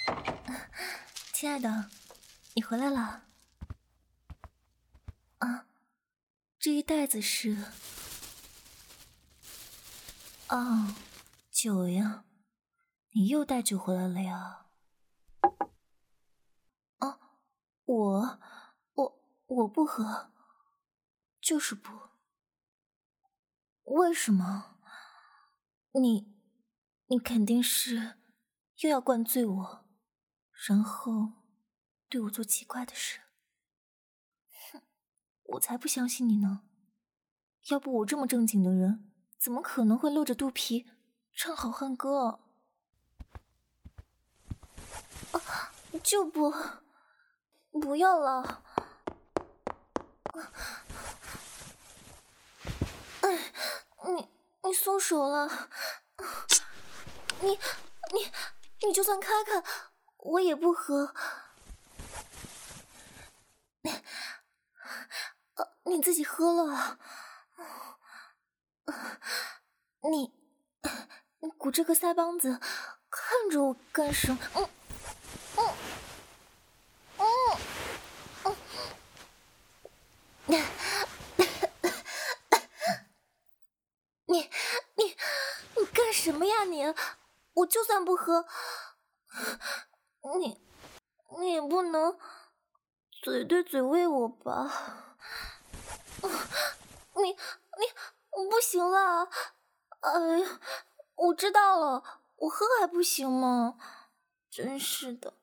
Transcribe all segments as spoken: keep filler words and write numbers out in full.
亲爱的，你回来了。啊，这一袋子是……哦，酒呀，你又带酒回来了呀？啊，我我我不喝，就是不。为什么？你你肯定是又要灌醉我，然后对我做奇怪的事。哼，我才不相信你呢！要不我这么正经的人，怎么可能会露着肚皮唱好汉歌？啊，就不不要了！哎，你你松手了！你你你就算开开，我也不喝。呃，你自己喝了。你你鼓着个腮帮子，看着我干什么？嗯嗯嗯嗯。你你你干什么呀你？我就算不喝，你你也不能嘴对嘴喂我吧？你你不行了！哎呀，我知道了，我喝还不行吗？真是的。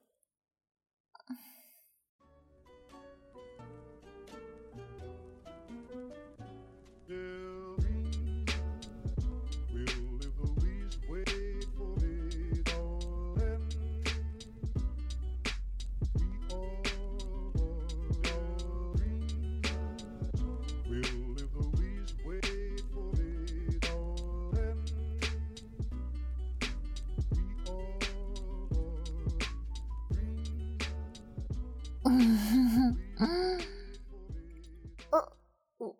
嗯嗯呃我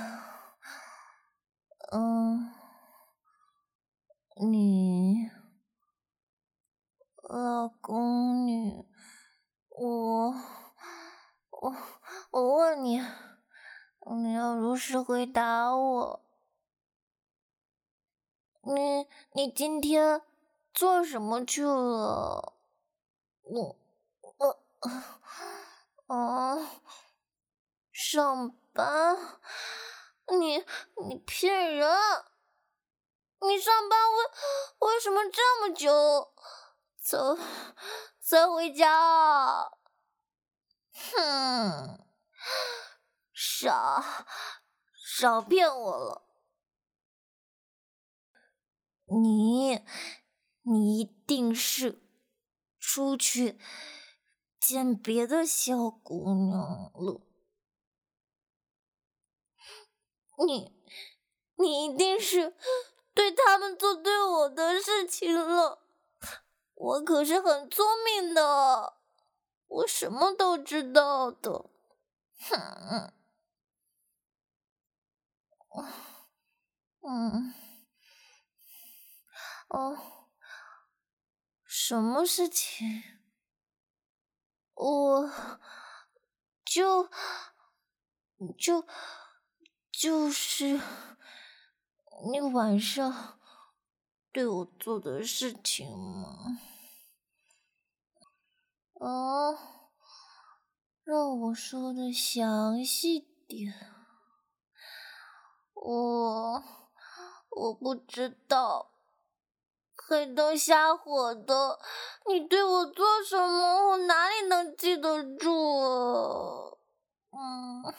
嗯，你老公你我我我问你，你要如实回答我。你你今天做什么去了？我我啊，上班？你你骗人！你上班为为什么这么久才才回家啊？哼，少少骗我了！你你一定是出去见别的小姑娘了。你你一定是对他们做对我的事情了。我可是很聪明的，我什么都知道的。哼，嗯，哦，什么事情？我就就就是你晚上对我做的事情嘛。哦，让我说的详细点。我我不知道，黑灯瞎火的，你对我做什么，我哪里能记得住啊？嗯，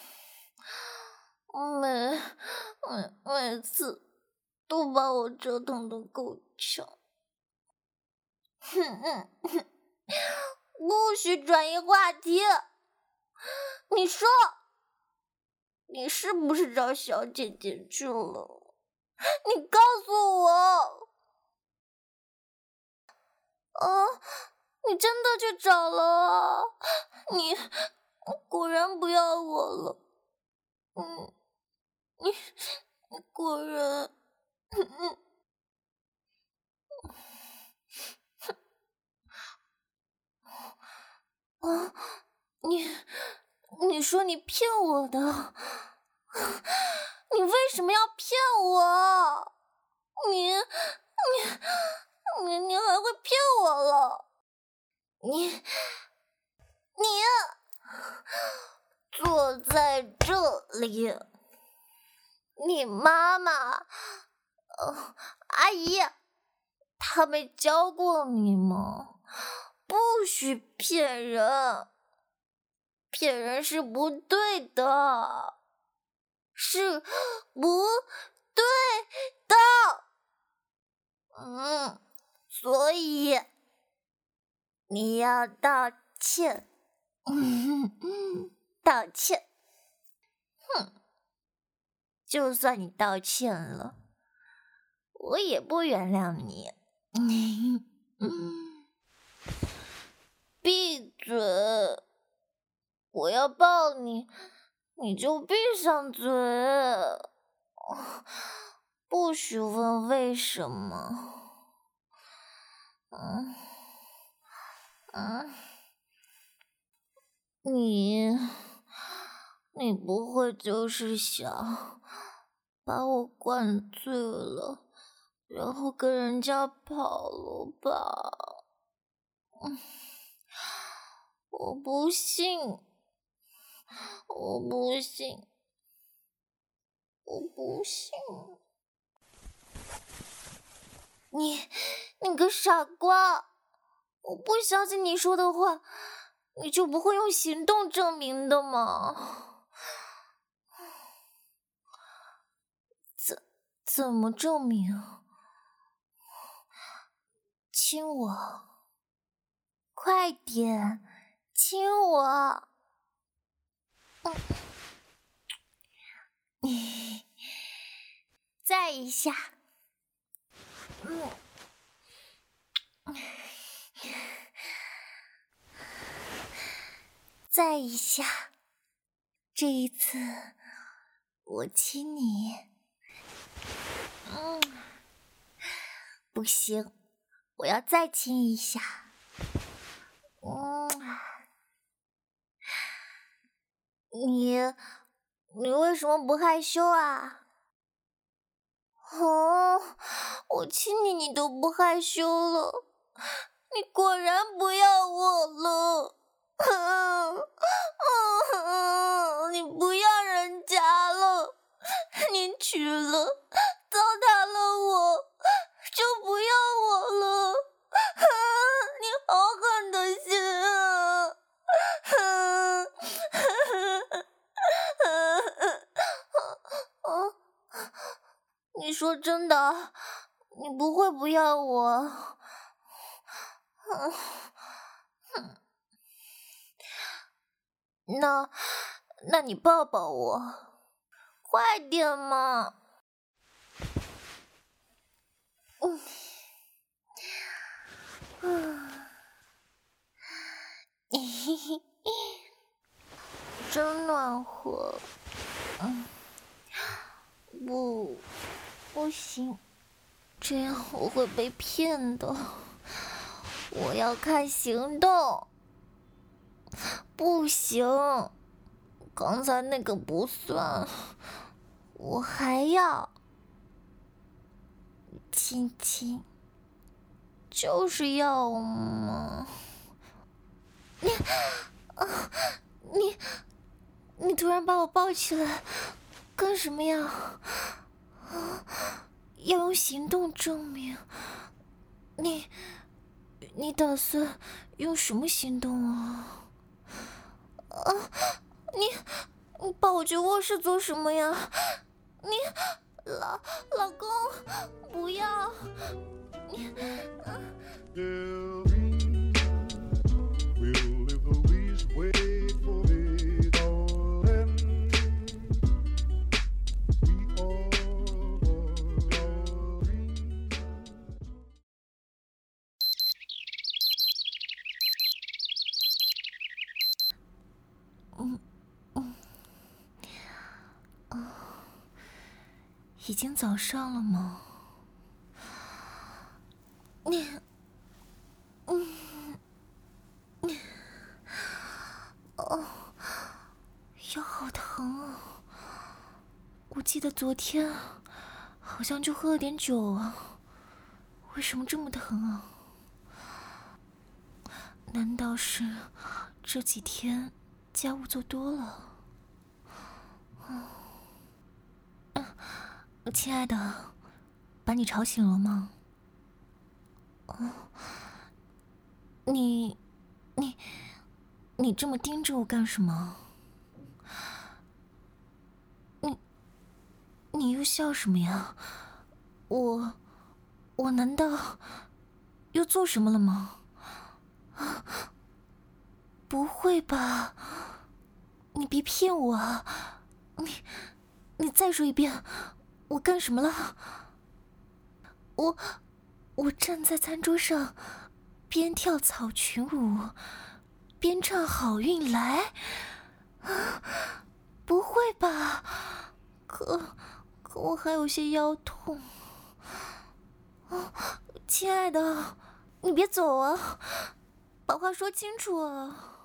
每每每次都把我折腾得够呛。哼哼哼，不许转移话题。你说，你是不是找小姐姐去了？你告诉我。啊，你真的去找了？你果然不要我了。嗯，你你果然，嗯啊，你你说你骗我的，你为什么要骗我？你你你你还会骗我了？你你坐在这里，你妈妈，呃，阿姨，她没教过你吗？不许骗人，骗人是不对的，是不对的。嗯，所以你要道歉，道歉。哼，就算你道歉了，我也不原谅你。闭嘴！我要抱你，你就闭上嘴，不许问为什么。嗯嗯，你你不会就是想把我灌醉了，然后跟人家跑了吧？嗯，我不信，我不信，我不信。你，你个傻瓜！我不相信你说的话，你就不会用行动证明的吗？怎怎么证明？亲我，快点，亲我！嗯，再一下。嗯。再一下，这一次我亲你。嗯，不行，我要再亲一下。嗯，你你为什么不害羞啊？哦，我亲你你都不害羞了，你果然不要我了。嗯嗯，你不要人家了，你娶了，糟蹋了我，就不要我了。你好狠的心啊！你说真的，你不会不要我？那，那你抱抱我，快点嘛！嗯，嗯，嘿嘿，真暖和。嗯，不，不行，这样我会被骗的。我要看行动。不行，刚才那个不算，我还要亲亲，就是要嘛。你啊，你你突然把我抱起来，干什么呀？啊，要用行动证明。你你打算用什么行动啊？啊，你你抱我去卧室做什么呀？你老老公，不要！你嗯。嗯嗯啊，已经早上了吗？你嗯记得昨天好像就喝了点酒啊，为什么这么疼啊？难道是这几天家务做多了？嗯，亲爱的，把你吵醒了吗？哦，你，你，你这么盯着我干什么？你，你又笑什么呀？我，我难道又做什么了吗？啊，不会吧？你别骗我啊！你，你再说一遍，我干什么了？我，我站在餐桌上，边跳草裙舞，边唱好运来。啊，不会吧？可，可我还有些腰痛。哦，亲爱的，你别走啊，把话说清楚啊。